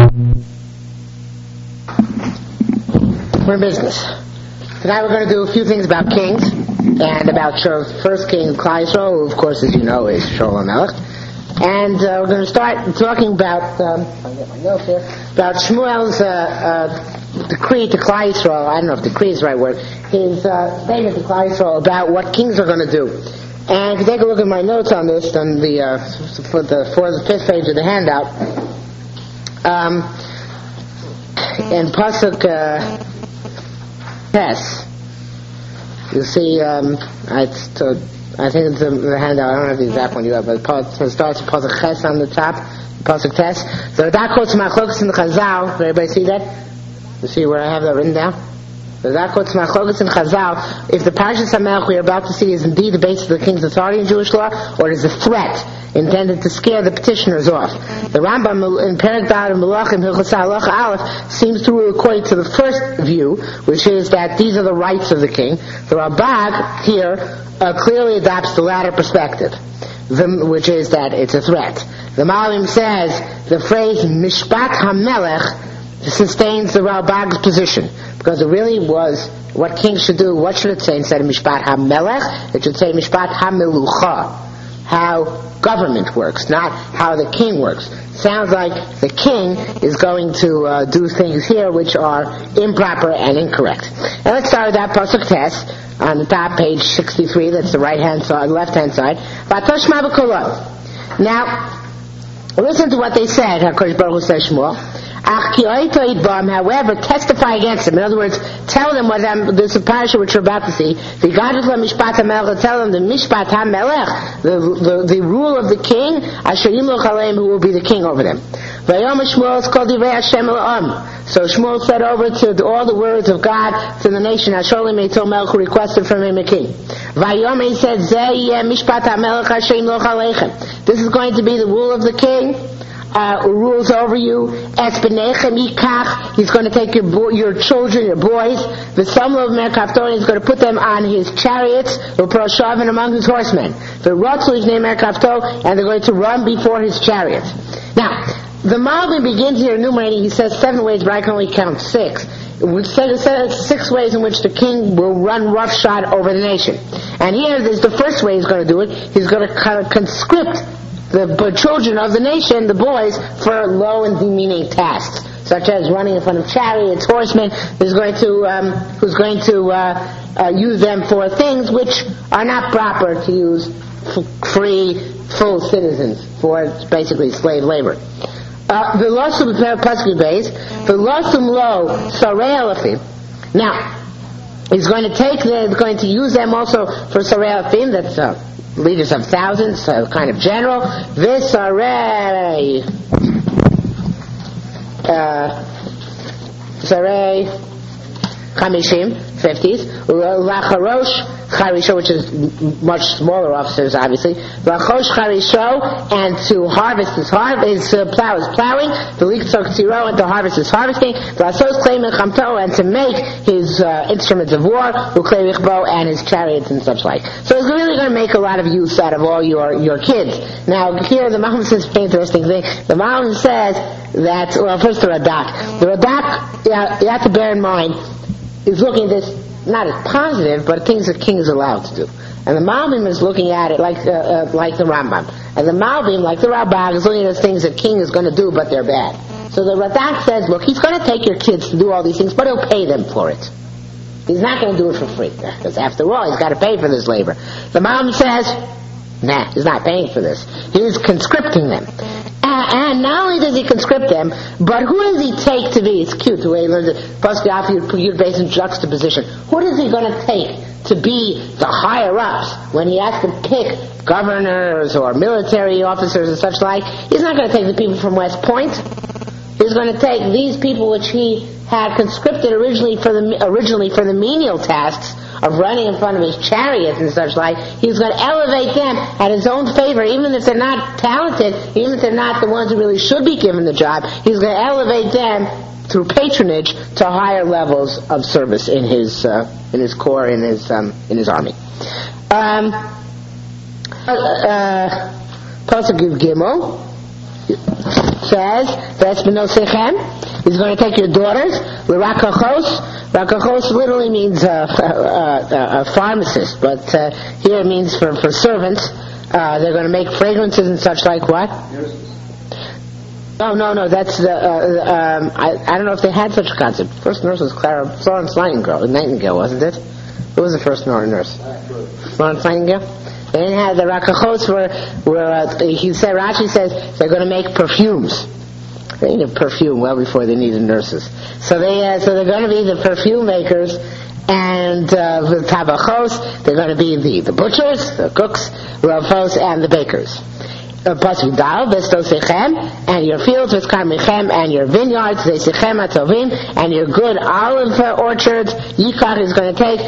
We're in business. Tonight we're going to do a few things about kings and about Shaul's first king, Klal Yisrael, who of course, as you know, is Shaul HaMelech. And we're going to start talking about, I'll get my notes here, about Shmuel's decree to Klal Yisrael. I don't know if decree is the right word. His statement to Klal Yisrael about what kings are going to do. And if you take a look at my notes on this, on the fifth page of the handout, in Pasuk Tes, you see, I think it's the handout, I don't have the exact one you have, but it starts with Pasuk Ches on the top, Pasuk Tes. The Radak quotes Machlokas in the Chazal. Did everybody see that? You see where I have that written down? The Radak quotes Machlokas in Chazal. If the Parshas HaMelech we are about to see is indeed the basis of the king's authority in Jewish law, or is a threat intended to scare the petitioners off. The Rambam in Perek Dal and Melachim Hilchos Halacha Aleph seems to equate to the first view, which is that these are the rights of the king. The Rambam here clearly adopts the latter perspective, which is that it's a threat. The Malim says the phrase Mishpat HaMelech sustains the Rambam's position, because it really was what kings should do. What should it say instead of Mishpat HaMelech? It should say Mishpat HaMelucha, how government works, not how the king works. Sounds like the king is going to do things here which are improper and incorrect. And let's start with that Pasuk Tes on the top, page 63. That's the right-hand side, left-hand side. Now, listen to what they said. HaKadosh Baruch Hu says Shmuel. However, testify against them. In other words, tell them what this is a parasha which we're about to see. Tell them the Mishpat HaMelech, the rule of the king, Asher Yimloch Aleim, who will be the king over them. So Shmuel said over to all the words of God to the nation, Hasholim Eitzol Melech, who requested from him a king. He said, this is going to be the rule of the king. Who rules over you. He's going to take your children, your boys. The Samla of Merkavtor, he's going to put them on his chariots, and among his horsemen. The Ratzul is named Merkavtor, and they're going to run before his chariots. Now, the Malbim begins here enumerating, he says 7 ways, but I can only count 6. It says 6 ways in which the king will run roughshod over the nation. And here, there's the first way he's going to do it. He's going to conscript the children of the nation, the boys, for low and demeaning tasks, such as running in front of chariots, horsemen. Who's going to use them for things which are not proper to use free, full citizens for basically slave labor. The losum pasuk base, the losum lo sarei alafim. Now, he's going to use them also for sarei alafim. That's leaders of thousands, kind of general. Sarei Chamishim, 50s. Lacharosh Charisho, which is much smaller officers, obviously. Lachosh Charisho, and to harvest his plow is plowing. The Liktzok Tiro, and to harvest his harvesting. Lasos Klei Mechamto, and to make his instruments of war. Uklei Richbo, and his chariots and such like. So he's really going to make a lot of use out of all your kids. Now, here the Maharam says an interesting thing. The Maharam says that, well, first the Radak. The Radak, you have to bear in mind, is looking at this not as positive, but things that king is allowed to do. And the Malbim is looking at it like the Rambam. And the Malbim, like the Rabbah, is looking at things that king is going to do, but they're bad. So the Radak says, look, he's going to take your kids to do all these things, but he'll pay them for it. He's not going to do it for free, because after all, he's got to pay for this labor. The Malbim says, nah, he's not paying for this. He's conscripting them. And not only does he conscript them, but who does he take to be? It's cute the way he learns it. Plus, you're based in juxtaposition. Who is he going to take to be the higher-ups when he has to pick governors or military officers and such like? He's not going to take the people from West Point. He's going to take these people which he had conscripted originally for the menial tasks of running in front of his chariots and such like. He's going to elevate them at his own favor, even if they're not talented, even if they're not the ones who really should be given the job. He's going to elevate them through patronage to higher levels of service in his corps, in his army. Pasuk Gimel. says, he's going to take your daughters, Rakachos literally means a pharmacist, but here it means for servants. They're going to make fragrances and such like what? No, that's the, I don't know if they had such a concept. First nurse was Florence Nightingale, wasn't it? Who was the first nurse? Florence Nightingale? They didn't have the Rakachos Rashi says they're going to make perfumes. They needed perfume well before they needed nurses. So they're going to be the perfume makers, and the tabachos, they're going to be the butchers, the cooks, ravos, and the bakers. And your fields with karmichem, and your vineyards, and your good olive orchards, Yikach is going to take,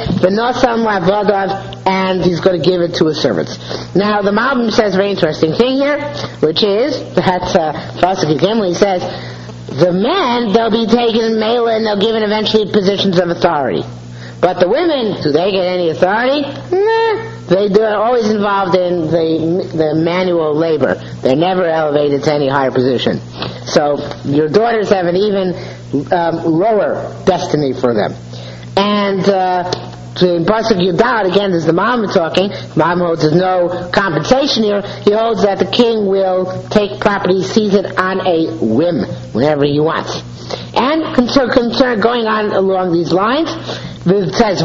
and he's going to give it to his servants. Now the Malbim says a very interesting thing here, which is, that's Pasuk Gimel, he says, the men, they'll be taken mela and they'll be given eventually positions of authority. But the women, do they get any authority? Nah. They're always involved in the manual labor. They're never elevated to any higher position. So your daughters have an even lower destiny for them. And in Pasuk Yudal, again, this is the Malbim talking. Malbim holds there's no compensation here. He holds that the king will take property, seize it on a whim, whenever he wants. And concern going on along these lines, it says,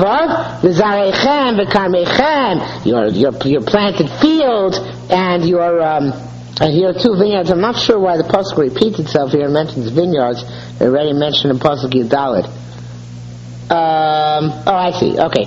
your planted fields and your here are two vineyards. I'm not sure why the Pasuk repeats itself here and mentions vineyards. They already mentioned in Pasuk Yudalid. I see. Okay.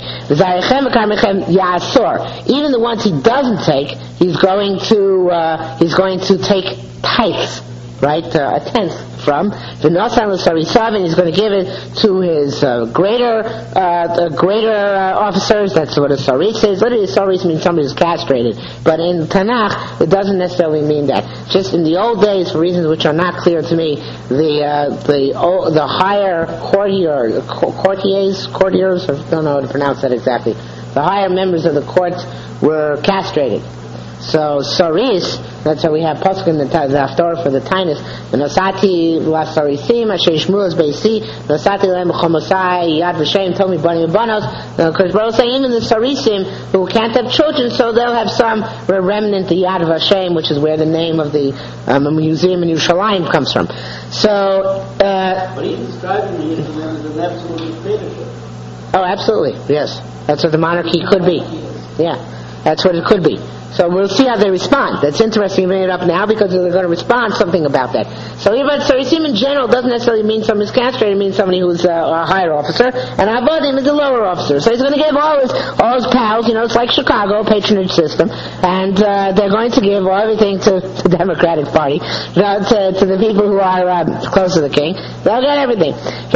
Even the ones he doesn't take, he's going to take tithes, right? A tenth from the Nosan L'Sarisavin. He's going to give it to his greater officers. That's what a Saris is. Literally, a Saris means somebody who's castrated. But in Tanakh, it doesn't necessarily mean that. Just in the old days, for reasons which are not clear to me, the higher courtiers, I don't know how to pronounce that exactly. The higher members of the court were castrated. So Saris, that's how we have Pasuk in the Haftorah for the Tainus. V'nosati l'sarisim asher shmuas beisi v'nosati lehem chomosai yad v'shem told me bani v'banos. Because Baruch saying even the Sarisim who can't have children, so they'll have some remnant the Yad Vashem, which is where the name of the museum in Yerushalayim comes from. So. But he's describing the Israel as an absolute dictatorship. Oh, absolutely. Yes, that's what the monarchy could be. Yeah, that's what it could be. So we'll see how they respond. That's interesting to bring it up now because they're going to respond something about that. So even Sarisim in general doesn't necessarily mean someone who's castrated. It means somebody who's a higher officer, and Avadim is a lower officer. So he's going to give all his pals. It's like Chicago patronage system, and they're going to give everything to the Democratic Party, to the people who are close to the king. They'll get everything.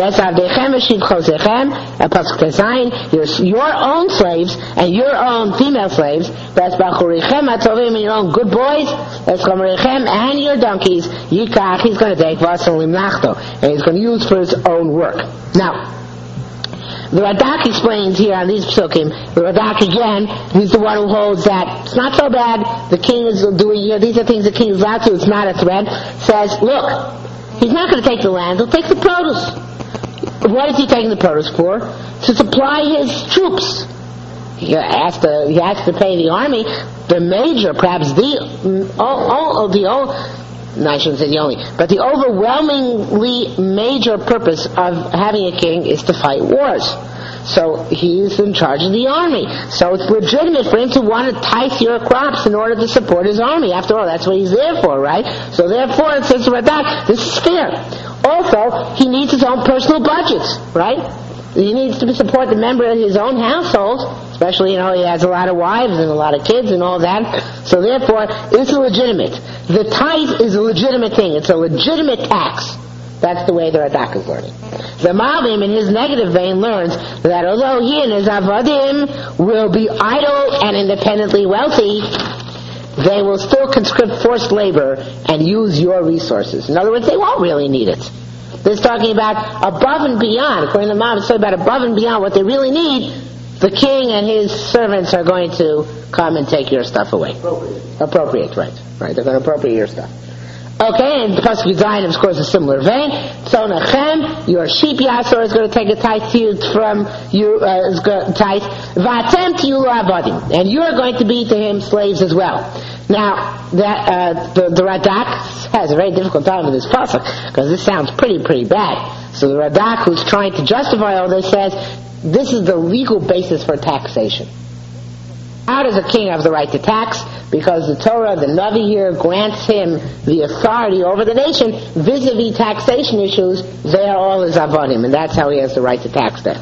Your own slaves and your own female slaves. That's and your own good boys, and your donkeys, Yikach, he's going to take and he's going to use for his own work. Now, the Radak explains here on these psukim, the Radak again, he's the one who holds that it's not so bad, the king is doing, these are things the king is allowed to, it's not a threat, says, look, he's not going to take the land, he'll take the produce. What is he taking the produce for? To supply his troops. He has to pay the army. The major, perhaps I shouldn't say the only, but the overwhelmingly major purpose of having a king is to fight wars. So he's in charge of the army. So it's legitimate for him to want to tithe your crops in order to support his army. After all, that's what he's there for, right? So therefore, it says Radak, this is fair. Also, he needs his own personal budgets, right? He needs to support the member of his own household, especially, he has a lot of wives and a lot of kids and all that. So therefore, it's legitimate. The tithe is a legitimate thing. It's a legitimate tax. That's the way the Radak is learning. The Malbim, in his negative vein, learns that although he and his Avadim will be idle and independently wealthy, they will still conscript forced labor and use your resources. In other words, they won't really need it. This is talking about above and beyond. According to the Malbim, it's talking about above and beyond what they really need. The king and his servants are going to come and take your stuff away. Appropriate, right. They're going to appropriate your stuff. Okay, and the Pasuk Zion, of course, is a similar vein. So Nechem, your sheep Yasor is going to take a tithe to you from you, is going to tithe. V'atem tiyulu avadim, and you are going to be to him slaves as well. Now, that the Radak has a very difficult time with this pasuk because this sounds pretty bad. So the Radak, who's trying to justify all this, says this is the legal basis for taxation. How does a king have the right to tax? Because the Torah, the Navi here, grants him the authority over the nation vis-a-vis taxation issues. They are all his avodim, and that's how he has the right to tax them.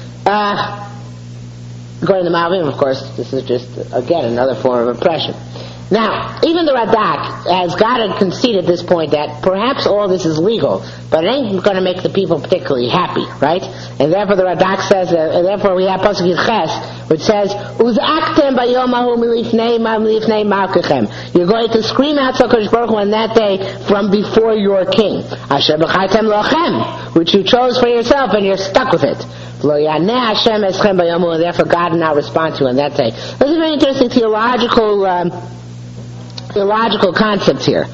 Going to the Malvim, of course, this is just, again, another form of oppression. Now, even the Radak has got to concede at this point that perhaps all this is legal, but it ain't going to make the people particularly happy, right? And therefore the Radak says, and therefore we have Pasuk Ches, which says, Uzaktem bayomahu milifnei malkechem. You're going to scream out to HaKadosh Baruch Hu on that day from before your king. Asher b'chaytem lochem, which you chose for yourself and you're stuck with it. Lo yaneh Hashem eschem bayomahu, and therefore God will not respond to you on that day. This is a very interesting theological concepts here.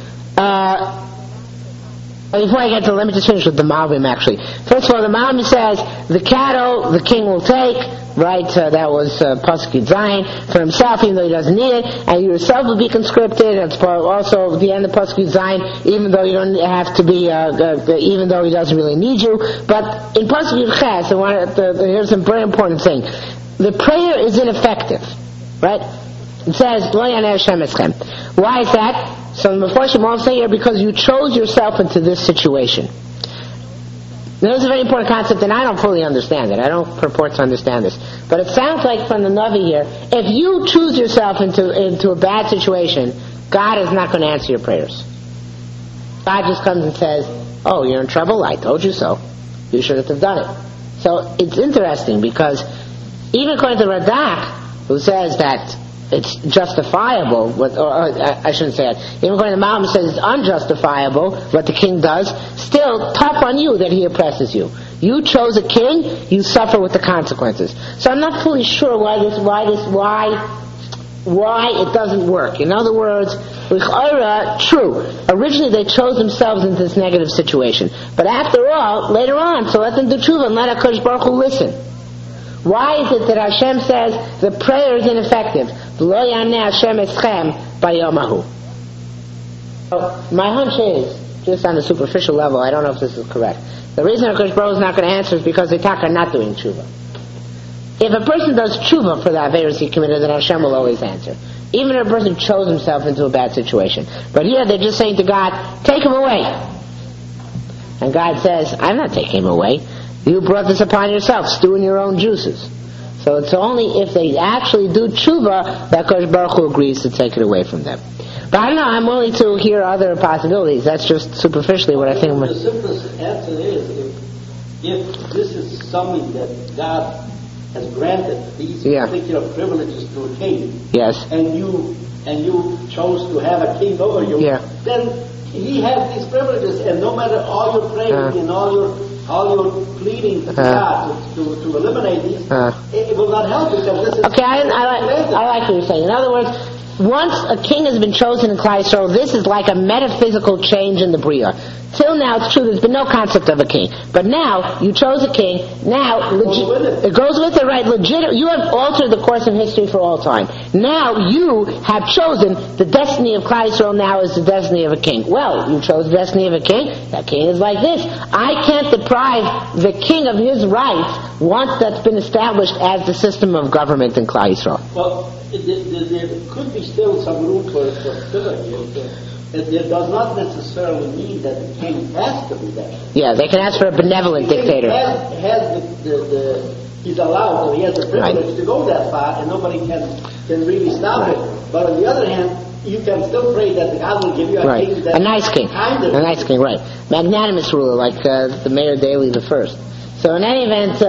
Before I get to, let me just finish with the Malvim actually. First of all, the Malvim says the cattle the king will take, right? That was Pasuk Zion for himself, even though he doesn't need it, and you yourself will be conscripted. It's also the end of Pasuk Zion, even though you don't have to be, even though he doesn't really need you. But in Pasuk Ches, here's a very important thing: the prayer is ineffective, right? It says, Lo yaneh Hashem eschem. Why is that? So the Mefarshim all say here, because you chose yourself into this situation. Now, this is a very important concept, and I don't fully understand it. I don't purport to understand this. But it sounds like from the Navi here, if you choose yourself into a bad situation, God is not going to answer your prayers. God just comes and says, oh, you're in trouble? I told you so. You shouldn't have done it. So it's interesting, because even according to Radak, who says that it's justifiable, I shouldn't say that. Even according to Malvim, says it's unjustifiable what the king does. Still, tough on you that he oppresses you. You chose a king, you suffer with the consequences. So I'm not fully sure why it doesn't work. In other words, true. Originally they chose themselves into this negative situation, but after all, later on, so let them do tshuva and let HaKadosh Baruch Hu listen. Why is it that Hashem says the prayer is ineffective? Lo yaneh Hashem eschem bayomahu. My hunch is, just on the superficial level, I don't know if this is correct. The reason HaKadosh Baruch Hu is not going to answer is because they are not doing tshuva. If a person does tshuva for the averos he committed, then Hashem will always answer. Even if a person chose himself into a bad situation. But here they're just saying to God, take him away. And God says, I'm not taking him away. You brought this upon yourself, stew in your own juices. So it's only if they actually do tshuva that HaKadosh Baruch Hu agrees to take it away from them. But I don't know, I'm willing to hear other possibilities. That's just superficially what I think. The simplest answer is, if this is something that God has granted, these particular privileges to a king, yes, and you chose to have a king over you, then he has these privileges, and no matter all your praying and all your pleading to God to eliminate these, it will not help because this is... Okay, I like what you're saying. In other words, once a king has been chosen in Klal Yisrael, this is like a metaphysical change in the Bria. Till now, it's true, there's been no concept of a king. But now, you chose a king, now, it goes with it, right? You have altered the course of history for all time. Now, you have chosen the destiny of Klal Yisrael now is the destiny of a king. Well, you chose the destiny of a king, that king is like this. I can't deprive the king of his rights once that's been established as the system of government in Klal Yisrael. Well, there could be still some room for filler. It does not necessarily mean that the king has to be that. Yeah, they can ask for a benevolent dictator. He's allowed, or he has the privilege to go that far, and nobody can really stop it. But on the other hand, you can still pray that God will give you a king that's a nice king. A nice king, right. Magnanimous ruler, like the Mayor Daley the First. So in any event,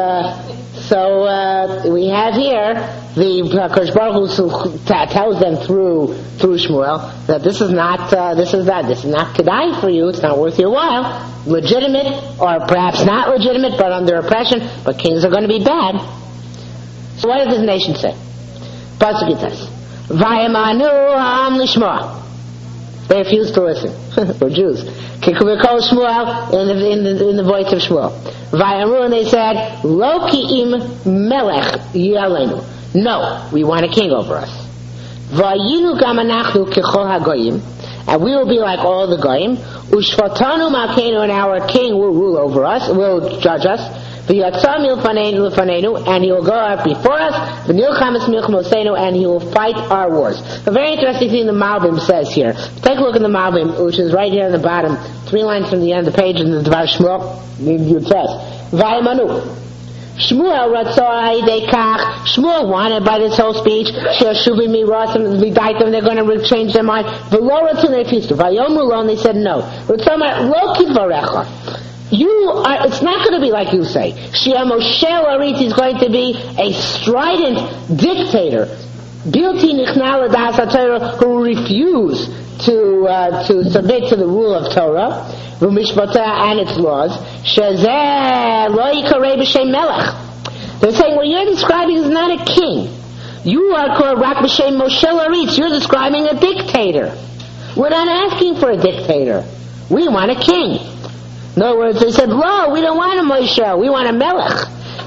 we have here the HaKadosh Baruch Hu tells them through Shmuel that this is not kedai for you. It's not worth your while. Legitimate, or perhaps not legitimate, but under oppression. But kings are going to be bad. So what does this nation say? Pasuk says, "Vayamanu ha'am lishma." They refused to listen. We're Jews. Kikubikol Shmuel in the voice of Shmuel. Vayamru, and they said, Lo ki'im melech yalenu. No, we want a king over us. Vayinu gam anachnu kechol hagoyim, and we will be like all the goyim. Ushvatanu malkeinu, and our king will rule over us, will judge us. V'yatzam ilfanenu, and he will go up before us. V'nilchamas milchmosenu, and he will fight our wars. A very interesting thing the Malbim says here. Take a look at the Malbim, which is right here on the bottom, 3 lines from the end of the page in the Dvar Shmuel. It says, Vayamanu. Shmuel ratzai dekach. Shmuel wanted by this whole speech, she'ashuvim mirasim v'daitim, they're going to change their mind. V'lo ratzun, they refused to. Vayomru, and they said no. Ratzai lo kivarecha. It's not going to be like you say. Shia Moshe Larit is going to be a strident dictator. Bilti Nichnal Adas HaTorah, who will refuse to submit to the rule of Torah, V'mishpatah, and its laws. Shezeh lo yikarei b'shem melech. They're saying, what you're describing is not a king. You are called Rak b'shem Moshe Larit. You're describing a dictator. We're not asking for a dictator. We want a king. In other words, they said, "Lo, we don't want a Moshe, we want a Melech."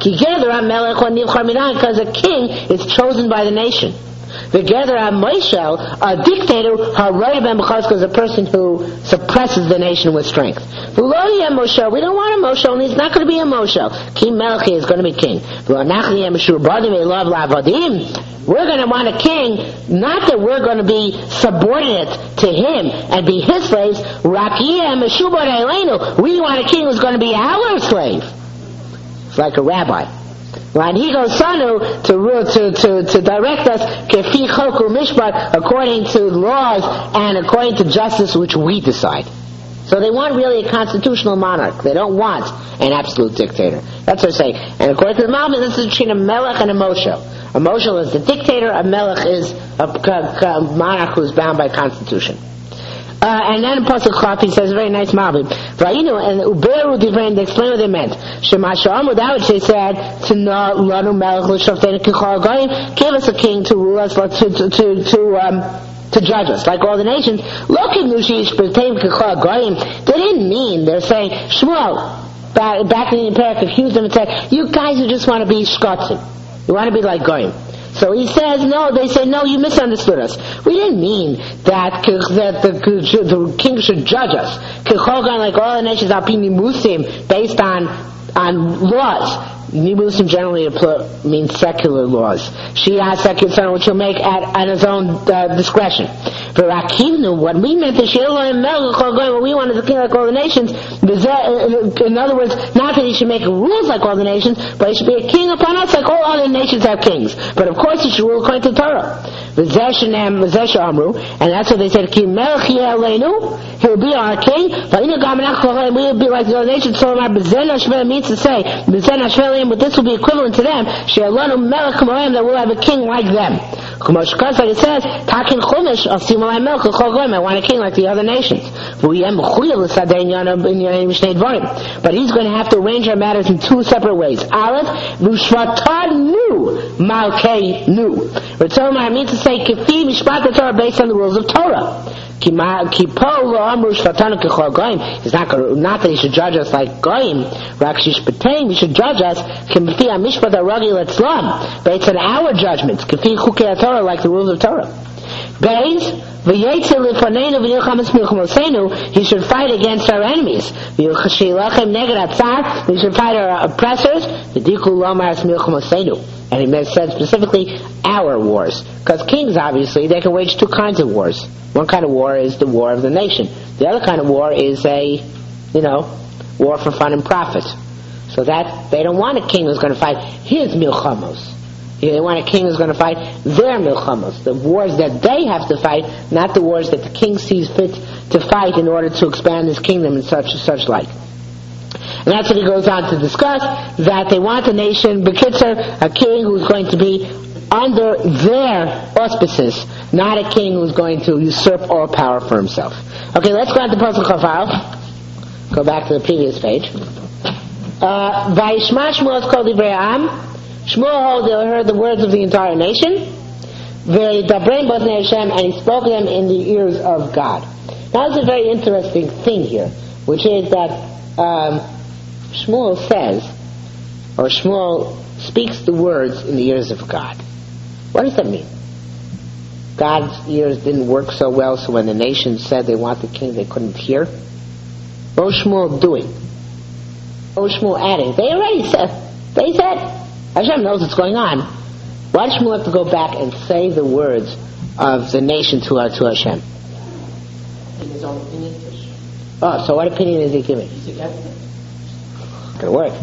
Because a king is chosen by the nation. Together, a Moshe, a dictator, because a person who suppresses the nation with strength. We don't want a Moshe, and he's not going to be a Moshe. King Melech is going to be king. We're going to want a king, not that we're going to be subordinate to him and be his slaves. We want a king who's going to be our slave. It's like a rabbi. And he goes sanu to direct us kefi choku mishpat, according to laws and according to justice which we decide. So they want really a constitutional monarch. They don't want an absolute dictator. That's what they're saying. And according to the Malbim, this is between a Melech and a Moshe. A Moshe is the dictator, a Melech is a monarch who's bound by constitution. And then Pasuk Chaf, he says, very nice Malbim. Vayinu, and Uberu Divrein, they explain what they meant. Shemasha Amud, that which they said, to Lanu Melech L'Shavtein Kichol Goyim, give us a king to rule us, to judge us, like all the nations. They didn't mean, they're saying, Shmuel, back in the Imperial, confused them and said, you guys who just want to be shkotzim. You want to be like Goyim. So he says, no, they say, no, you misunderstood us. We didn't mean that the king should judge us. Like all the nations are Nimusim, based on laws. Nimusim generally means secular laws. Shia secular, which he'll make at his own discretion. For Akivnu, what we meant is what we wanted the king like all the nations. In other words, not that he should make rules like all the nations, but he should be a king upon us like all other nations have kings. But of course he should rule according to Torah. And that's what they said, he'll be our king, we will be like the other nations. So means to say, but this will be equivalent to them, that we'll have a king like them. Like it says, I want a king like the other nations. But he's going to have to arrange our matters in 2 separate ways. Aleph, V'shvatanu Malkeinu. Ritzomar means to say, Kefi Mishpat Torah, based on the rules of Torah. It's not that he should judge us like Goyim. He should judge us based on our judgments, like the rules of Torah. He should fight against our enemies. He should fight our oppressors. And he said specifically our wars. Because kings, obviously, they can wage 2 kinds of wars. One kind of war is the war of the nation. The other kind of war is war for fun and profit. So that they don't want a king who's going to fight his milchamos. They want a king who's going to fight their milchamos, the wars that they have to fight, not the wars that the king sees fit to fight in order to expand his kingdom and such like. And that's what he goes on to discuss, that they want a nation, Bekitzer, a king who's going to be under their auspices, not a king who's going to usurp all power for himself. Okay, let's go on to Pasuk Chafal. Go back to the previous page. Vayishma Shmuel is called Divrei Am. Shmuel heard the words of the entire nation. V'dabrain b'nei Hashem, and he spoke them in the ears of God. Now there's a very interesting thing here, which is that Shmuel says, or Shmuel speaks the words in the ears of God. What does that mean? God's ears didn't work so well, so when the nation said they want the king, they couldn't hear. What was Shmuel doing? What was Shmuel adding? They already said, Hashem knows what's going on. Why does Shmuel have to go back and say the words of the nation to Hashem? In his own opinion. Oh, so what opinion is he giving? He's against it. Gonna work.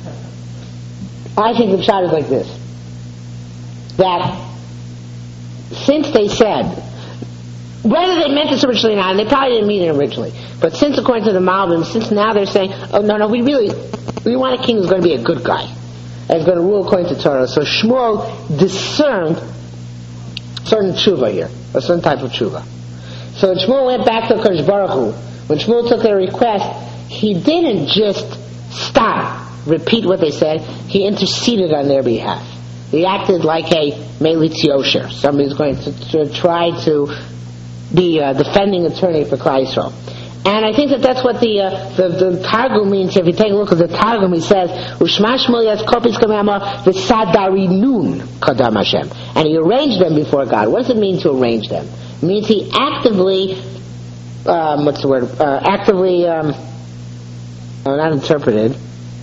I think the shot is like this. That since they said, whether they meant this originally or not, and they probably didn't mean it originally, but since according to the Malbim, since now they're saying, oh no, we want a king who's going to be a good guy, and is going to rule according to Torah. So Shmuel discerned certain tshuva here, a certain type of tshuva. So when Shmuel went back to Kodesh Baruch Hu, when Shmuel took their request, he didn't just repeat what they said, he interceded on their behalf. He acted like a Melitz Yosher, somebody who's going to try to be a defending attorney for Klal Yisrael. And I think that's what the Targum means. If you take a look at the Targum, he says, Ushma Shmuel yas kopis kamama v'sadarinun kadam Hashem. And he arranged them before God. What does it mean to arrange them? It means he actively, not interpreted.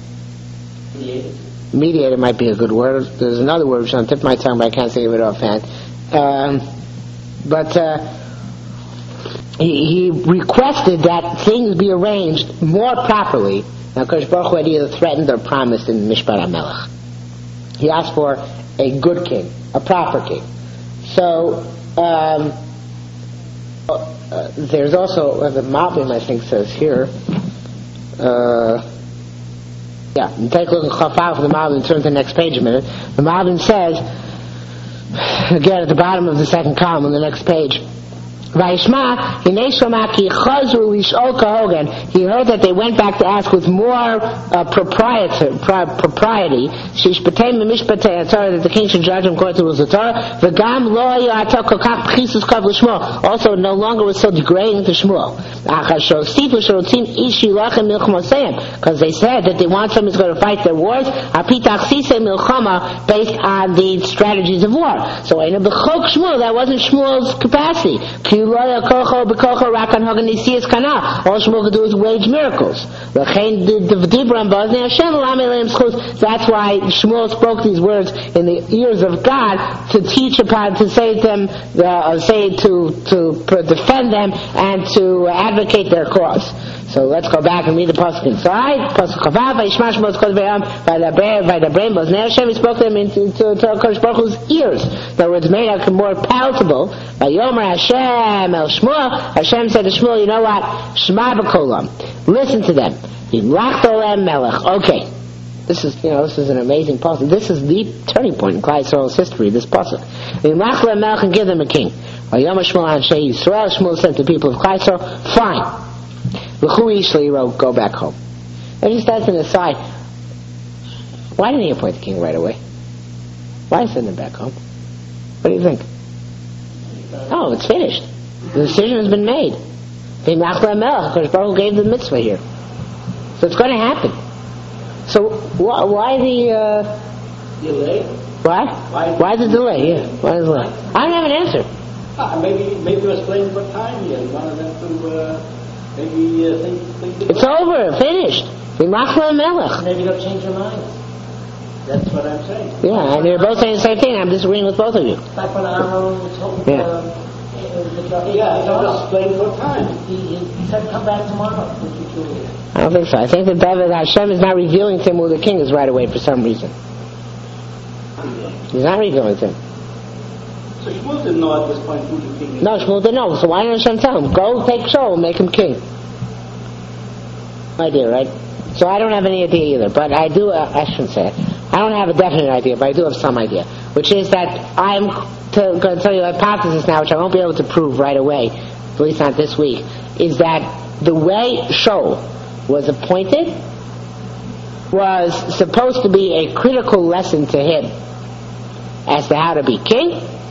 Mediated might be a good word. There's another word which on the tip of my tongue, but I can't think of it offhand. He requested that things be arranged more properly. Now, Kodesh Baruch Hu had either threatened or promised in Mishpat HaMelech. He asked for a good king, a proper king. So, there's also, the Malbim, I think, says here, take a look at Chafal for the Malbim and turn to the next page a minute. The Malbim says, again at the bottom of the second column on the next page, Vayishma, he heard that they went back to ask with more propriety, that the king should judge them according to the rules of Torah. Also, no longer was so degrading to Shmuel. Because they said that they want someone who's going to fight their wars based on the strategies of war. So, that wasn't Shmuel's capacity. All Shmuel could do is wage miracles. That's why Shmuel spoke these words in the ears of God to teach upon, to say to them, to defend them and to advocate their cause. So let's go back and read the pasuk inside. Pasuk Chavav, Vayishma Shmuel Kodesh Be'am, Vaydabrem Boznei Hashem. He spoke them into Kodesh Baruch Hu's ears. In other words, made it more palatable. Vayomer Hashem El Shmuel. Hashem said to Shmuel, you know what? Shema b'kolam. Listen to them. Yimlach Olem Melech. Okay. This is an amazing pasuk. This is the turning point in Klal Yisrael's history. This pasuk. Yimlach Olem Melech, and give them a king. Vayomer Shmuel Anshe Yisrael. Shmuel said to the people of Klal Yisrael, fine. Go back home. And just as an aside, why didn't he appoint the king right away? Why send him back home? What do you think? Oh, it's finished. The decision has been made. Because Baruch gave the mitzvah here. So it's going to happen. So why the delay? Why the delay? Yeah. Why the delay? I don't have an answer. Maybe he was playing for time here. He wanted them to maybe think it's over. Finished. Maybe they'll change their minds. That's what I'm saying. Yeah, and they're both saying the same thing. I'm disagreeing with both of you. Like when Aaron was hoping he was playing for time. He said, come back tomorrow. I don't think so. I think that Hashem is not revealing to him who the king is right away for some reason. He's not revealing to him. So Shmuel didn't know at this point who the king is. No, Shmuel didn't know. So why didn't Hashem tell him? Go take Shaul and make him king. Idea, right? So I don't have any idea either. But I do, I shouldn't say it. I don't have a definite idea, but I do have some idea. Which is that I'm going to tell you a hypothesis now, which I won't be able to prove right away, at least not this week, is that the way Shaul was appointed was supposed to be a critical lesson to him as to how to be king,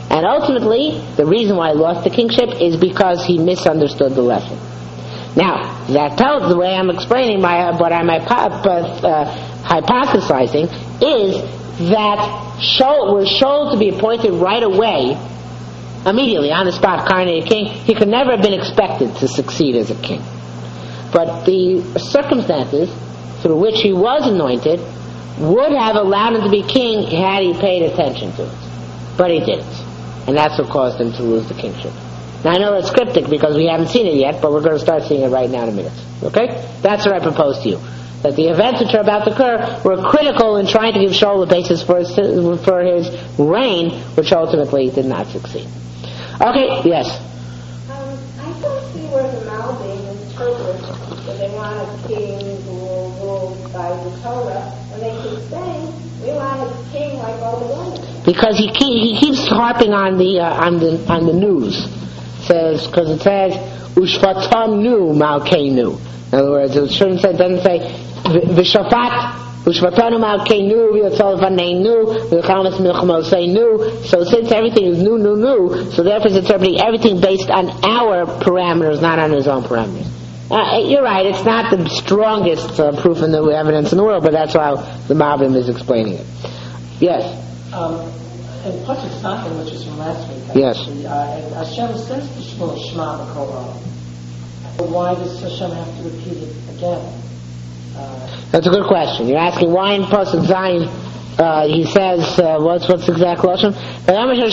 And ultimately, the reason why he lost the kingship is because he misunderstood the lesson. Now, that tells the way I'm explaining what I'm hypothesizing is that Shaul was Shaul to be appointed right away, immediately, on the spot, coronated king. He could never have been expected to succeed as a king. But the circumstances through which he was anointed would have allowed him to be king had he paid attention to it. But he didn't. And that's what caused him to lose the kingship. Now I know it's cryptic because we haven't seen it yet, but we're going to start seeing it right now in a minute. Okay? That's what I propose to you. That the events which are about to occur were critical in trying to give Shaul the basis for his reign, which ultimately did not succeed. Okay, yes? I don't see where the Malbim interpret that they want a king who will rule by the Torah, and they keep saying, we want a king like all the others. Because he keeps harping on the news. Because it says Ushvatanu Malkeinu. In other words, it doesn't say V'shafat Ushvatanu Malkeinu V'yotzolvaneinu V'chamas Milchamoseinu. So since everything is new, so therefore it's interpreting everything based on our parameters, not on his own parameters. You're right, it's not the strongest proof in the evidence in the world, but that's how the Malbim is explaining it. Yes? And Pasuk Tzafim, which is from last week, yes. Hashem says to Shmuel, Shema B'Kol. Why does Hashem have to repeat it again? That's a good question. You're asking why in Pasuk Zayin he says, what's the exact question? And here in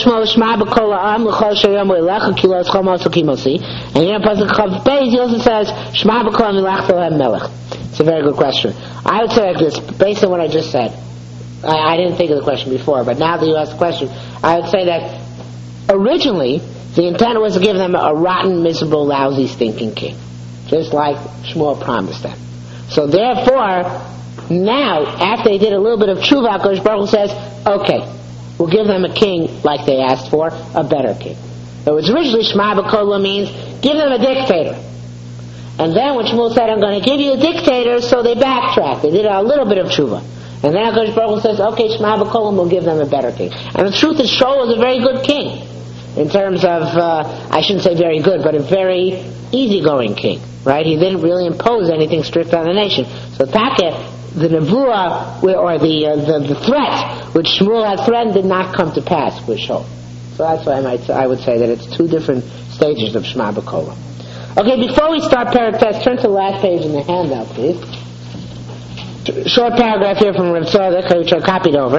Pasuk Chav Beis he also says, Shema B'Kol Milach Tohem Melech. It's a very good question. I would say like this, based on what I just said. I didn't think of the question before, but now that you asked the question, I would say that originally the intent was to give them a rotten, miserable, lousy, stinking king, just like Shmuel promised them. So therefore, now after they did a little bit of tshuva, Kodesh Baruch Hu says, okay, we'll give them a king like they asked for, a better king. So it's originally Shema B'Kol means give them a dictator. And then when Shmuel said, I'm going to give you a dictator, so they backtracked. They did a little bit of tshuva. And then HaKadosh Baruch Hu says, okay, Shema B'Kol will give them a better king. And the truth is, Shaul was a very good king. In terms of, I shouldn't say very good, but a very easygoing king. Right? He didn't really impose anything strict on the nation. So Taket, the Nevuah, or the threat which Shmuel had threatened did not come to pass with Shaul. So that's why I would say that it's two different stages of Shema B'Kol. Okay, before we start Perek Tes, turn to the last page in the handout, please. Short paragraph here from Rav Tzadok, which I copied over.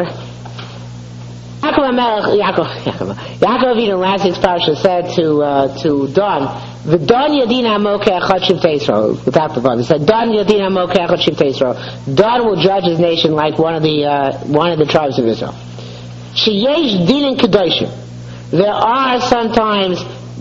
Yaakov in last week's parasha said to Don, "V'Don Yadina Mokeh Echad Shivtei Yisrael." Without the Vav, he said, "Don Yadina Mokeh Echad Shivtei Yisrael." Don will judge his nation like one of the tribes of Israel. Sheyesh Dinin Kedoshim. There are sometimes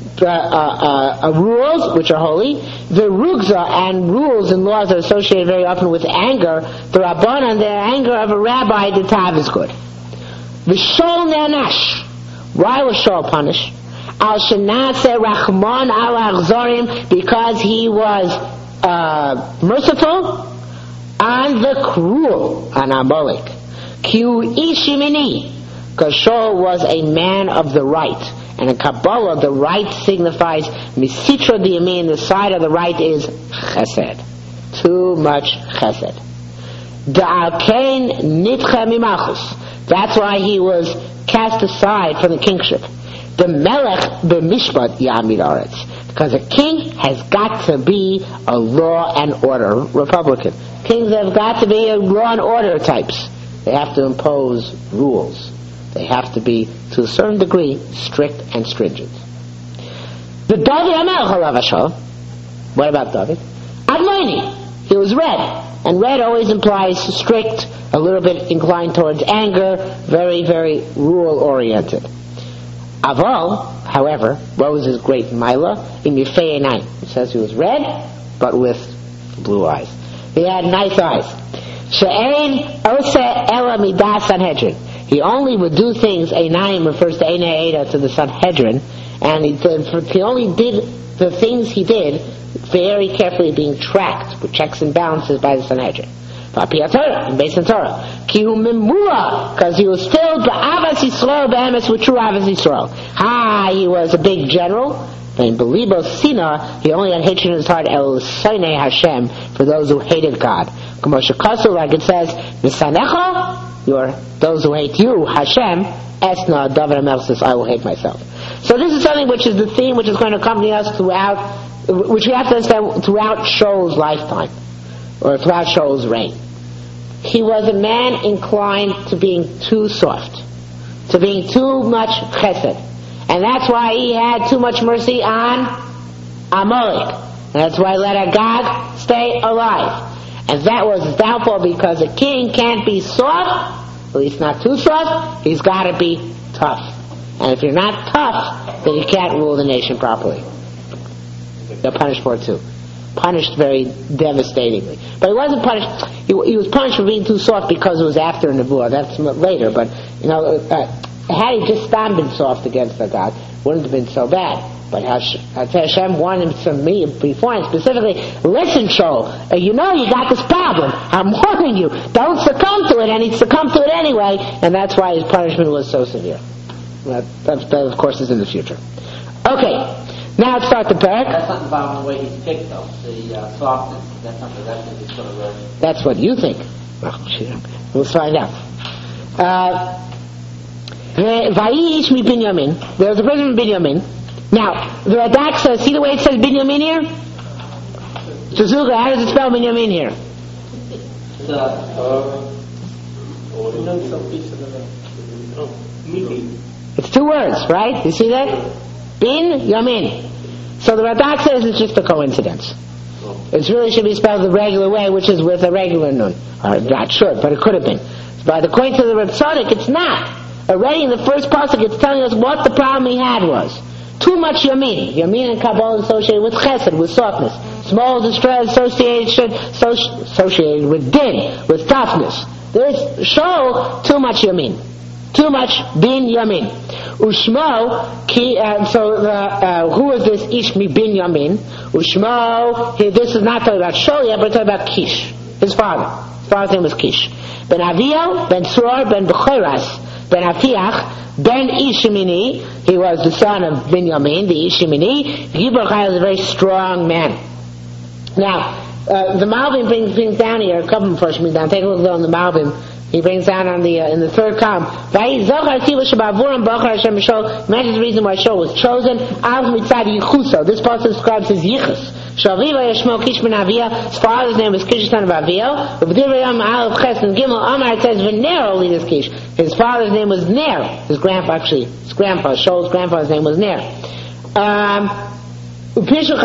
rules which are holy. The rugza and rules and laws are associated very often with anger. The rabbanan, the anger of a rabbi, the tav is good. The Shaul ne'anash. Why was Shaul punished? Al shenase rachman al achzorim, because he was merciful on the cruel, on Amalek. Ki ish yemini, because Shaul was a man of the right. And in Kabbalah, the right signifies misitra diyamin, the side of the right is chesed. Too much chesed. Da'alkein nitcha mimachus. That's why he was cast aside from the kingship. The melech b'mishpat yamid aretz. Because a king has got to be a law and order Republican. Kings have got to be a law and order types. They have to impose rules. They have to be, to a certain degree, strict and stringent. The David HaMelech alav Hashem. What about David? Admoni. He was red. And red always implies strict, a little bit inclined towards anger, very, very rule-oriented. Aval, however, what was his great Mila? In Yifei Einayim. It says he was red, but with blue eyes. He had nice eyes. She'ein ose ela midas Sanhedrin. He only would do things, Einayim refers to Einay Eda, to the Sanhedrin, and he only did the things he did very carefully being tracked with checks and balances by the Sanhedrin. based on Torah. Kihu Mimua, because he was filled by Avas Yisrael, Be'emes, with true Avas Yisrael. He was a big general. In Belibo Sina, he only had hatred in his heart, El Sinei Hashem, for those who hated God. Like it says, Misanecha, those who hate you, Hashem, Esna, David HaMelech says, I will hate myself. So this is something which is the theme which is going to accompany us throughout, which we have to understand throughout Shaul's lifetime, or throughout Shaul's reign. He was a man inclined to being too soft, to being too much chesed. And that's why he had too much mercy on Amalek. And that's why he let Agag stay alive. And that was his downfall, because a king can't be soft, at least not too soft, he's got to be tough. And if you're not tough, then you can't rule the nation properly. They're punished for it too. Punished very devastatingly. But he wasn't punished, he was punished for being too soft because it was after Nebuah. That's later, but, had he just been soft against the God, wouldn't have been so bad. But Hashem warned him from me beforehand, specifically, listen, Shaul, you got this problem. I'm warning you. Don't succumb to it, and he succumbed to it anyway, and that's why his punishment was so severe. That of course, is in the future. Okay, now let's start the parak. That's not involved in the way he's picked, though. The softness. That's not the sort of word. That's what you think. Well, we'll find out. Vayish mi Binyamin. There was a person from Binyamin. Now, the Radak says, see the way it says Binyamin here? Suzuka, how does it spell Binyamin here? It's two words, right? You see that? Bin Yamin. So the Radak says it's just a coincidence. It really should be spelled the regular way, which is with a regular nun. Not sure, but it could have been. But according to the Reb Tzadok, it's not. Already in the first pasuk, it's telling us what the problem he had was. Too much Yamin. Yamin and Kabbalah associated with chesed, with softness. Small distress associated with din, with toughness. There's Shaul, too much Yamin. Too much bin Yamin. Ushmo, who is this Ishmi bin Yamin? Ushmo, this is not talking about Shaul yet, but talking about Kish, his father. His father's name was Kish. Ben Aviel, Ben Suror, Ben Bechoras, Ben Afiach, Ben Ishimini, he was the son of Binyamin, the Ishimini. Gibor Chai was a very strong man. Now, the Malbim brings down here, a couple of first brings down, take a look on the Malbim. He brings down on the in the third column. Mentions the reason why Shaul was chosen. This passage describes his yichus. His father's name was Kish, son of Aviel. It says Kish. His father's name was Ner. His grandpa, Shaul's grandfather's name was Ner. Aviel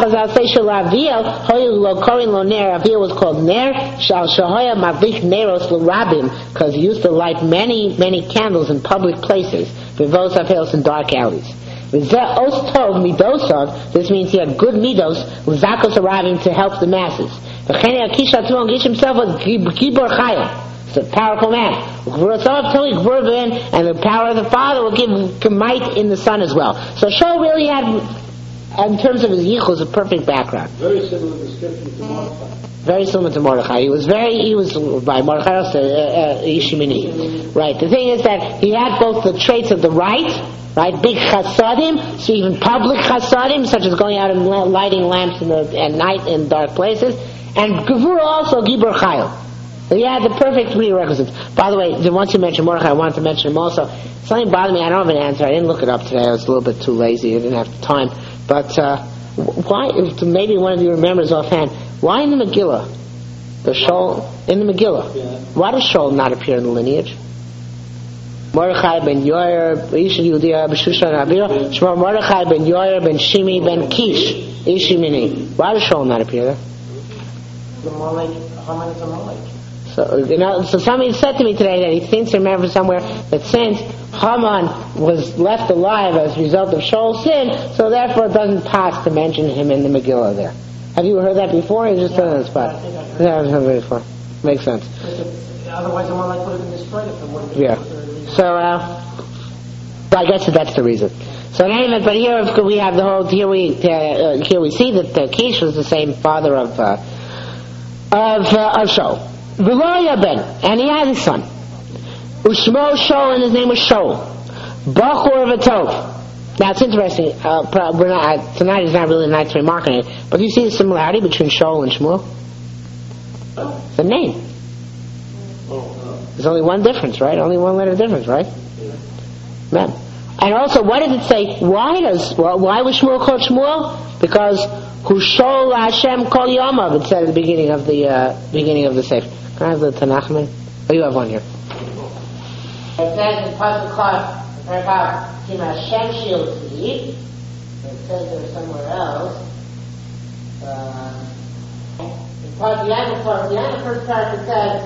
was called Ner, because he used to light many candles in public places, in dark alleys. This means he had good midos, zakos arriving to help the masses. Kish himself was Gibor Chaya. He's a powerful man. And the power of the Father will give might in the Son as well. So Shaul really had, in terms of his yichus, a perfect background. Very similar description to Mordechai. Very similar to Mordechai. He was by Mordechai Ishimini. Right. The thing is that he had both the traits of the right, big chasadim, so even public chasadim, such as going out and lighting lamps at night in dark places, and Gevura also Gibor Chayil. He had the perfect prerequisites. By the way, once you mentioned Mordechai, I wanted to mention him also. Something bothered me. I don't have an answer. I didn't look it up today. I was a little bit too lazy. I didn't have time. But why? Maybe one of you remembers offhand. Why in the Megillah? The Shaul in the Megillah. Yeah. Why does Shaul not appear in the lineage? Mordechai ben Yoyer, Ish Yehudiah, B'Shushan Abir, Shema Mordechai ben Yoyer, ben Shimi, ben Kish, Ishimini. Why does Shaul not appear there? So somebody said to me today that he thinks he remembers somewhere that since Haman was left alive as a result of Shaul's sin, so therefore it doesn't pass to mention him in the Megillah there. Have you heard that before? Or you just said on the spot? Yeah, I've heard it before. Makes sense. Otherwise, the one would have been destroyed if it would have been. Yeah. So, I guess that's the reason. So in any event, but here we have the whole. Here we see that Kish was the same father of Shaul. V'lo ben, and he had a son. Ushmo Shaul, and his name was Shaul. Bachur v'tov. Now it's interesting. Tonight is not really a night to remark on it, but you see the similarity between Shaul and Shmuel? The name. There's only one difference, right? Only one letter difference, right? Man. And also, what did it say? Why was Shmuel called Shmuel? Because Hushol Hashem Kol Yomav. It said at the beginning of the Sefer. Can I have the Tanakh, man? Oh, you have one here. It says in Pasuk Chav, Kim Hashem Shilti. It says there somewhere else. In part the end, first part it says.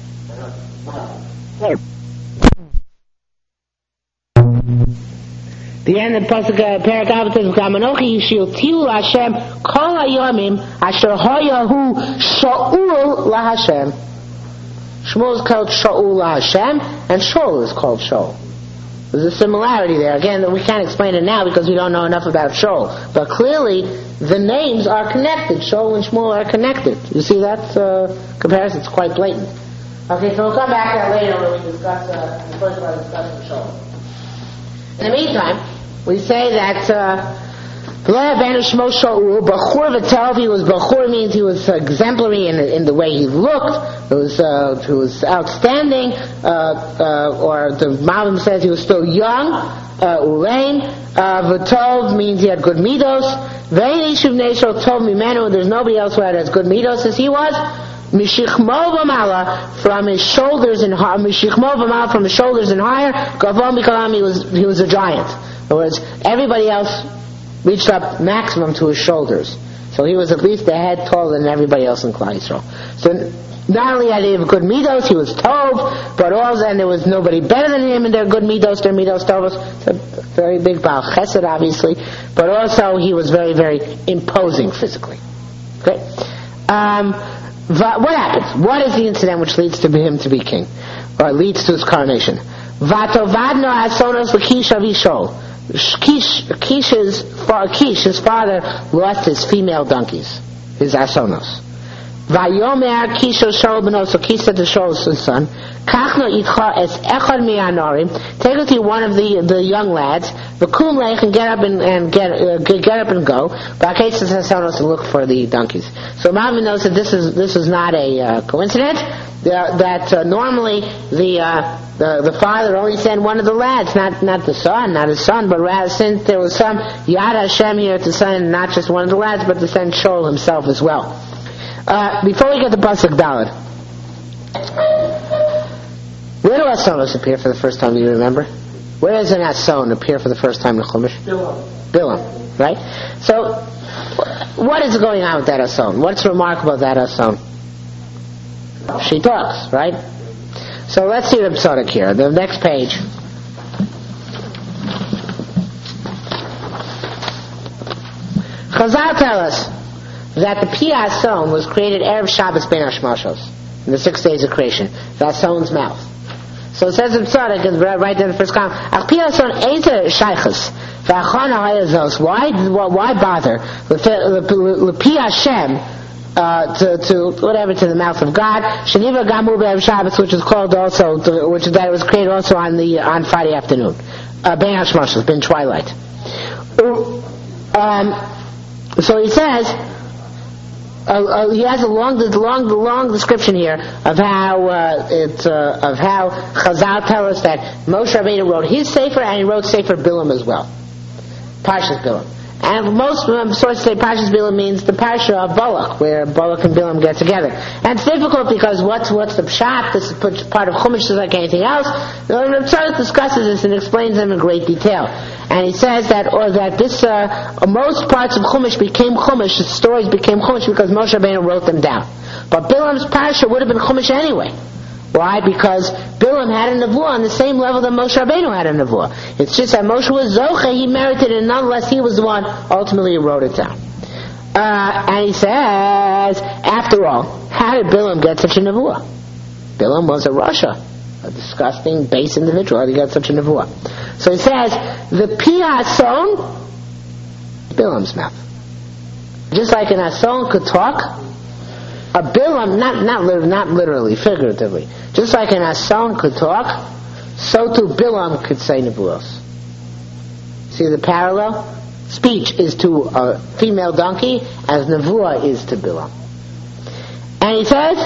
The end of Pasuk Perek Av says, "Gamanochi Shiltiu Hashem Kol Hayomim Asher Hayahu Shaul LaHashem." Shmuel is called Shaul LaHashem, and Shaul is called Shaul. There's a similarity there. Again, we can't explain it now because we don't know enough about Shaul. But clearly, the names are connected. Shaul and Shmuel are connected. You see that comparison? It's quite blatant. Okay, so we'll come back to that later when we discuss the first part of discussing Shaul. In the meantime, we say that Shmo Shaul, Bachur v'tov, he was Bachur means he was exemplary in the way he looked, he was outstanding, or the Malbim says he was still young, Ulain, v'tov means he had good midos, Ve'en Ishuv Neshel Tov Mimenu, there's nobody else who had as good midos as he was, Mishichmo v'mala, from his shoulders and higher, Mishichmo v'mala, from his shoulders and higher, Gavon Mikalam, he was a giant. In other words, everybody else reached up maximum to his shoulders. So he was at least a head taller than everybody else in Klal Yisrael. So not only had he have good midos, he was tov, but also, and there was nobody better than him in their good midos, their midos tovos. It's a very big Baal Chesed, obviously, but also he was very, very imposing physically. Okay? What happens? What is the incident which leads to him to be king, or leads to his coronation? Vatovadno asonos l'Kish avishol. Kish, his father, lost his female donkeys, his asonos. Vayomer Kish Shaul beno, so Kish said to Shaul's son, Kachno itcha es echad mi'anorim, take with you one of the young lads, v'kum lech, and get up and go. V'akeitz his asonos, and look for the donkeys. So Malbim knows that this is not a coincidence. That normally the father only sent one of the lads, not the son, not his son, but rather since there was some Yad Hashem here to send not just one of the lads, but to send Shaul himself as well. Before we get to Pasuk Daled, where do Asonos appear for the first time? Do you remember? Where does an Ason appear for the first time in Chumash? Bilam, right? So, what is going on with that Ason? What's remarkable about that Ason? She talks, right? So let's see the psudik here. The next page. Chazal tell us that the Pi Ason was created Erev Shabbos Ben Hashmashos, in the 6 days of creation. The Ason's mouth. So it says in psudik, right there in the first column, Ach Pi Ason Ezer Shaychus V'achana Hayazos. Why bother? The Pi Hashem. To the mouth of God. Sheniva Gamu Be'erev Shabbos, which is called also, that was created also on Friday afternoon. Ben Hashmashos, Ben twilight. So he says, he has a long description here of how Chazal tell us that Moshe Rabbeinu wrote his Sefer, and he wrote Sefer Bilam as well. Parshas Bilam. And most sources say Parshas Bilam means the Parsha of Balak, where Balak and Bilam get together. And it's difficult because what's the pshat? This is part of Chumash, just like anything else. The Rebbe discusses this and explains them in great detail. And he says that this most parts of Chumash became Chumash, the stories became Chumash because Moshe Rabbeinu wrote them down. But Bilam's Parsha would have been Chumash anyway. Why? Because Bilam had a nevuah on the same level that Moshe Rabbeinu had a nevuah. It's just that Moshe was Zoche, he merited it, and nonetheless he was the one ultimately who wrote it down. And he says, after all, how did Bilam get such a nevuah? Bilam was a Rasha, a disgusting, base individual. How did he get such a nevuah? So he says, the Pi Ason, Bilam's mouth. Just like an Ason could talk, A Bilam, not literally, figuratively. Just like an Ason could talk, so too Bilam could say Nebuos. See the parallel? Speech is to a female donkey as Nevuah is to Bilam. And he says,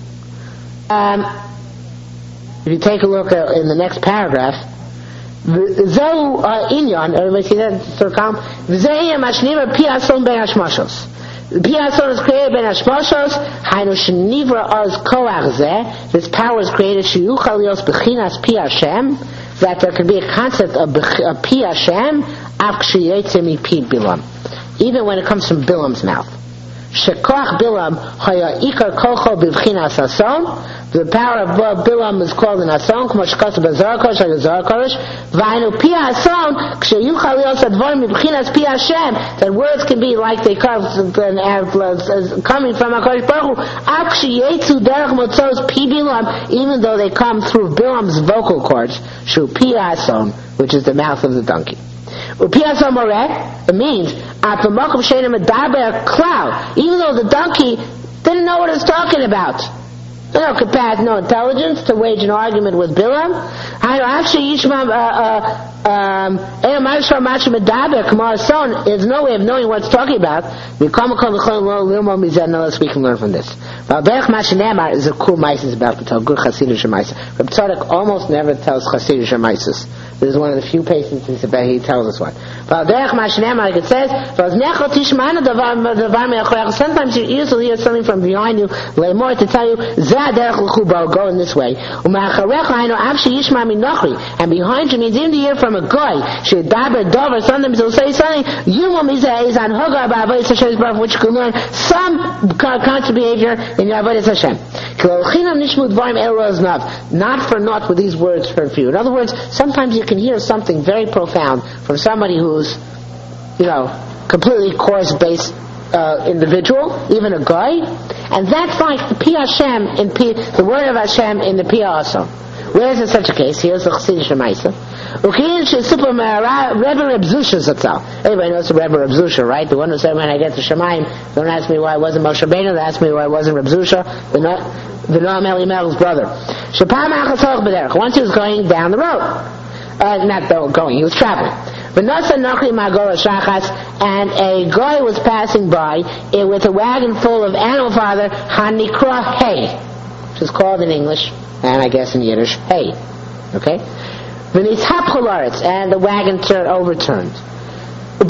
if you take a look in the next paragraph, Zeu Inyan, everybody see that? Circum? V'zei Mashniva Pi Ason Ben Hashmashos. Pi Ason is created Ben Hashmashos, Hainu Shenivra Oz Koach Zeh. This power is created, Sheyuchal Yos Bechinas Pi Hashem, that there can be a concept of Pi Hashem, Av K'shiyetze Mi Pi Bilam. Even when it comes from Bilam's mouth. Shekoach Bilam Haya Ikar Kocho B'Vchinas Ason. The power of Bilam is called an Ason, K'mo Shekasa B'Zohar Kodesh, like the Zohar Kodesh. V'ainu Pi Ason, K'sheyuchal Yos Advarim B'Vchinas Pi Hashem. That words can be like they come coming from HaKadosh Baruch Hu. Av K'sheyetzu Derech Motzos Pi Bilam, even though they come through Bilam's vocal cords, Shu Pi Ason, which is the mouth of the donkey. It means even though the donkey didn't know what it was talking about, no intelligence to wage an argument with Bilam. There's no way of knowing what it's talking about. Unless we can learn from this. Is a cool mices about to tell good Hasidic Shemaisis. Reb Tzadok almost never tells Hasidic Shemaisis. This is one of the few passages that he tells us one. Like it says, sometimes your ears will hear something from behind you, more to tell you, go in this way. And behind you means even to hear from a guy, sometimes he'll say something, which you can learn some conscious behavior in your Avodas Hashem. Not for naught were these words heard for you. In other words, sometimes you can hear something very profound from somebody who's, completely course-based individual, even a guy, and that's like the Pi Hashem the word of Hashem in the Pi Ason. Where is in such a case? Here's the Chassidish Shemaisa. Rebbe Reb Zusha Zatzal. Everybody knows the Rebbe Reb Zusha, right? The one who said, when I get to Shemaim, don't ask me why I wasn't Moshe Rabbeinu, they ask me why I wasn't Reb Zusha, the Noam Elimelech's brother. Once he was going down the road. He was traveling. And a guy was passing by with a wagon full of animal fodder, Hanikra hay, which is called in English, and I guess in Yiddish, hay. Okay? And the wagon overturned. So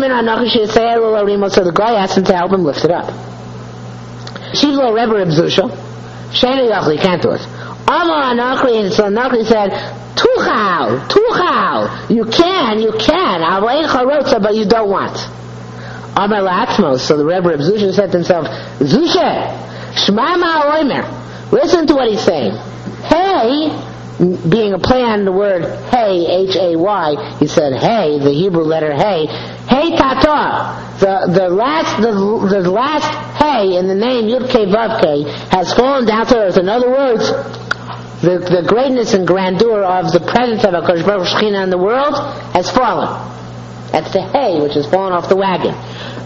the guy asked him to help him lift it up. Shivlo Rebbe Reb Zusha, Shena Yachli, can't do it. Amar Anachri, and so Anachri said, Tuchal, you can, but you don't want. Amar Latzmos, so the Rebbe Reb Zusha said to himself, Zusha, Shema Ma'oimer, listen to what he's saying. Hey, being a play on the word hey, H-A-Y, he said hey, the Hebrew letter hey, hey tata, the last hey in the name Yud-Kei Vav-Kei has fallen down to earth. In other words, the greatness and grandeur of the presence of HaKadosh Baruch Hu Shechina in the world has fallen. That's the hay which has fallen off the wagon.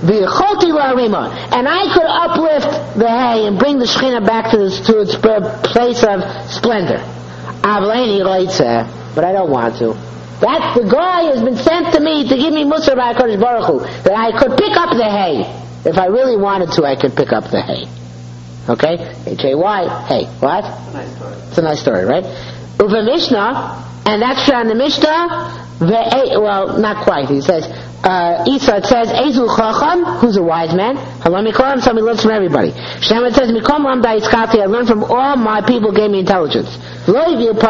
And I could uplift the hay and bring the Shechina back to its place of splendor. But I don't want to. That the guy has been sent to me to give me Musar by HaKadosh Baruch Hu, that I could pick up the hay. If I really wanted to, I could pick up the hay. Okay? H-A-Y, hey. What? It's a nice story, right? Uva Mishnah, and that's on the Mishnah, well, not quite. He says, Isa, it says, Ezu Chacham, who's a wise man. Halami Koram, somebody learns from everybody. Shem, it says, Mikom Lam Da'iskati, I learned from all my people, gave me intelligence. It doesn't bring the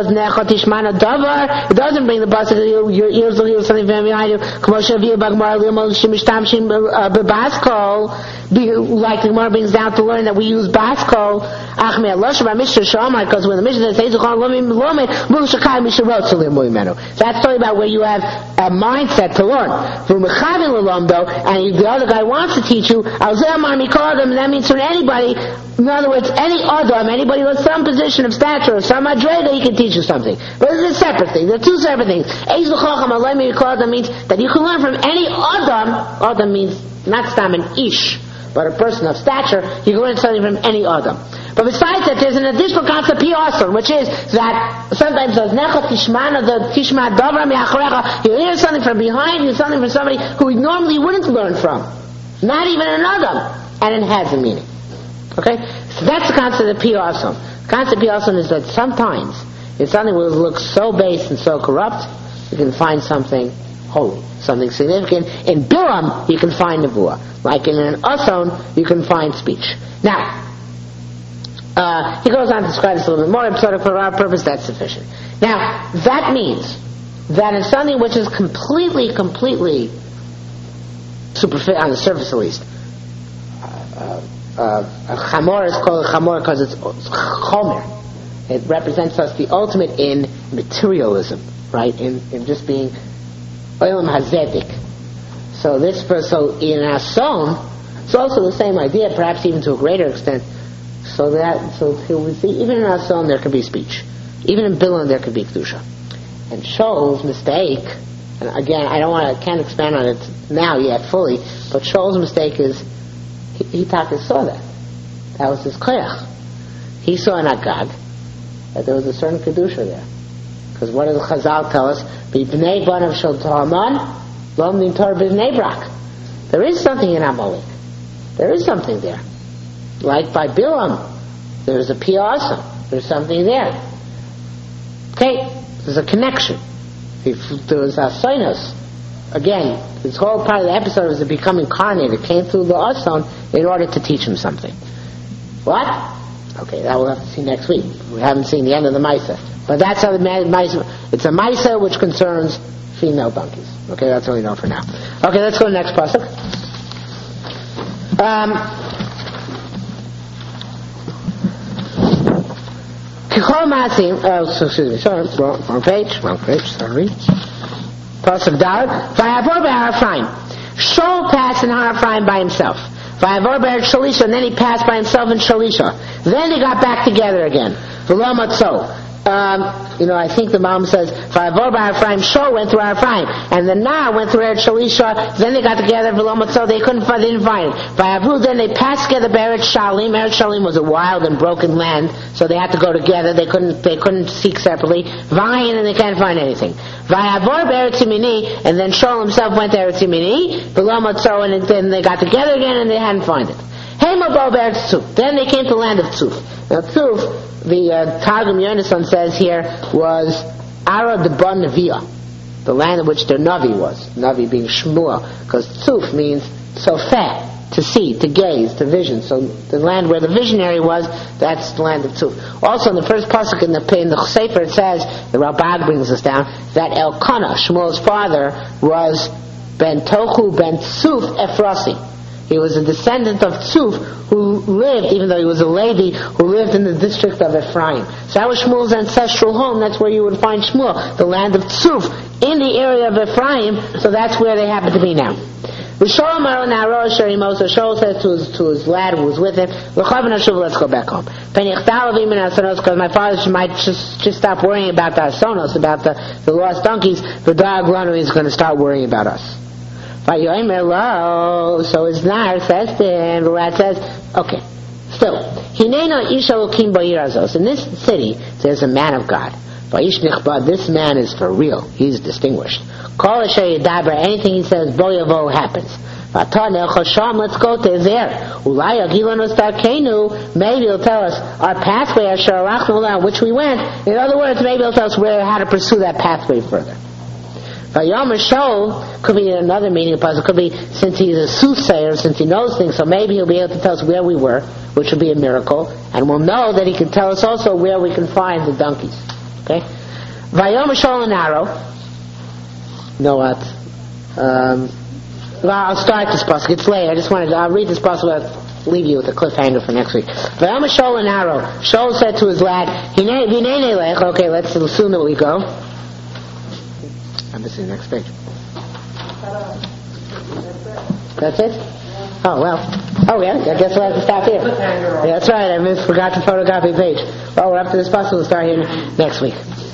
pasuk, your ears will hear something from behind you. Like the Gemara brings down to learn that we use baskol. Because when the Mishnah says, that's talking about where you have a mindset to learn. And the other guy wants to teach you, and that means for anybody, in other words, anybody with some position of stature or some adreda, he can teach you something. But it's a separate thing. They're two separate things. Means that you can learn from any Adam. Adam means not stam an ish, but a person of stature, you can learn something from any Adam. But besides that, there's an additional concept also, which is that sometimes you hear something from behind, you hear something from somebody who you normally wouldn't learn from. Not even an Adam. And it has a meaning. Okay? So that's the concept of Piyasam. The concept of Piyasam is that sometimes, if something will look so base and so corrupt, you can find something holy, something significant. In Bilam, you can find Nebuah. Like in an Ason, you can find speech. Now, he goes on to describe this a little bit more, but for our purpose, that's sufficient. Now, that means that in something which is completely superficial, on the surface at least, a chamor is called a chamor because it's chomer. It represents us the ultimate in materialism, right? In just being olam hazedik. So in our song, it's also the same idea, perhaps even to a greater extent. So here we see, even in our song there could be speech. Even in Bilam there could be kedusha. And Shaul's mistake, and again I can't expand on it now yet fully, but Shaul's mistake is he saw that. That was his koyach. He saw in Agag that there was a certain kedusha there. Because what does Chazal tell us? B'nei banav shel Haman, lo min Torah b'nei Brak. There is something in Amalek. There is something there. Like by Bilam, there's a Piyasam. There's something there. Okay, there's a connection. There was a Sinus. Again, this whole part of the episode was the becoming incarnate. It came through the Ason in order to teach him something. What? Okay, that we'll have to see next week. We haven't seen the end of the Maisa. But that's how the Maisa, it's a Maisa which concerns female donkeys. Okay, that's all we know for now. Okay, let's go to the next pasuk. Wrong page, sorry. Pasuk Daled. Vayavor be'Har Ephraim. Shaul passed in Har Ephraim by himself. Vayavor be'Eretz Shalisha, and then he passed by himself in Shalisha. Then they got back together again. V'lo matzo. I think the mom says, Vayavor be'Har Ephraim, Shaul went through Har Ephraim, and the Nar went through Eretz Shalisha, then they got together, V'lo matzo, they didn't find it. Vayavru, then they passed together Eretz Shalim. Eretz Shalim was a wild and broken land, so they had to go together, they couldn't seek separately. Vayin, and they can't find anything. Vayavor be'Eretz Yemini, and then Shaul himself went to Eretz Yemini, V'lo matzo, and then they got together again, and they hadn't found it. Hemabo be'Eretz Tzuf, then they came to the land of Tzuf. Now Tzuf, the Targum Yonason says here, was Ara Deba Neviah, the land in which their Navi was. Navi being Shmuel, because Tzuf means sofeh, to see, to gaze, to vision. So the land where the visionary was, that's the land of Tzuf. Also in the first pasuk in the Sefer it says, the Ralbag brings us down, that Elkanah, Shmuel's father, was Ben Tochu Ben Tzuf Ephrasi. He was a descendant of Tzuf, who lived, even though he was a Levi, who lived in the district of Ephraim. So that was Shmuel's ancestral home. That's where you would find Shmuel, the land of Tzuf, in the area of Ephraim. So that's where they happen to be now. Shaul says to his lad who was with him, let's go back home. Because my father might just stop worrying about the Asonos, about the lost donkeys. The dog runner is going to start worrying about us. So his Nar says to him, the lad says, okay, still, in this city there's a man of God. This man is for real. He's distinguished. Anything he says, happens. Let's go to there. Maybe he'll tell us our pathway, which we went. In other words, maybe he'll tell us how to pursue that pathway further. Vayomer Shaul could be another meaning of puzzle. Could be since he's a soothsayer, since he knows things, so maybe he'll be able to tell us where we were, which would be a miracle, and we'll know that he can tell us also where we can find the donkeys. Okay? Vayomer Shaul and Arrow. You know what? I'll start this pasuk. It's late. I'll read this pasuk. I'll leave you with a cliffhanger for next week. Vayomer Shaul and Arrow. Shaul said to his lad, okay, let's assume that we go. I'm missing the next page. That's it? Oh, well. Oh, yeah, I guess we'll have to stop here. Yeah, that's right, I forgot to photocopy the page. Well, we're up to this pasuk. We'll start here next week.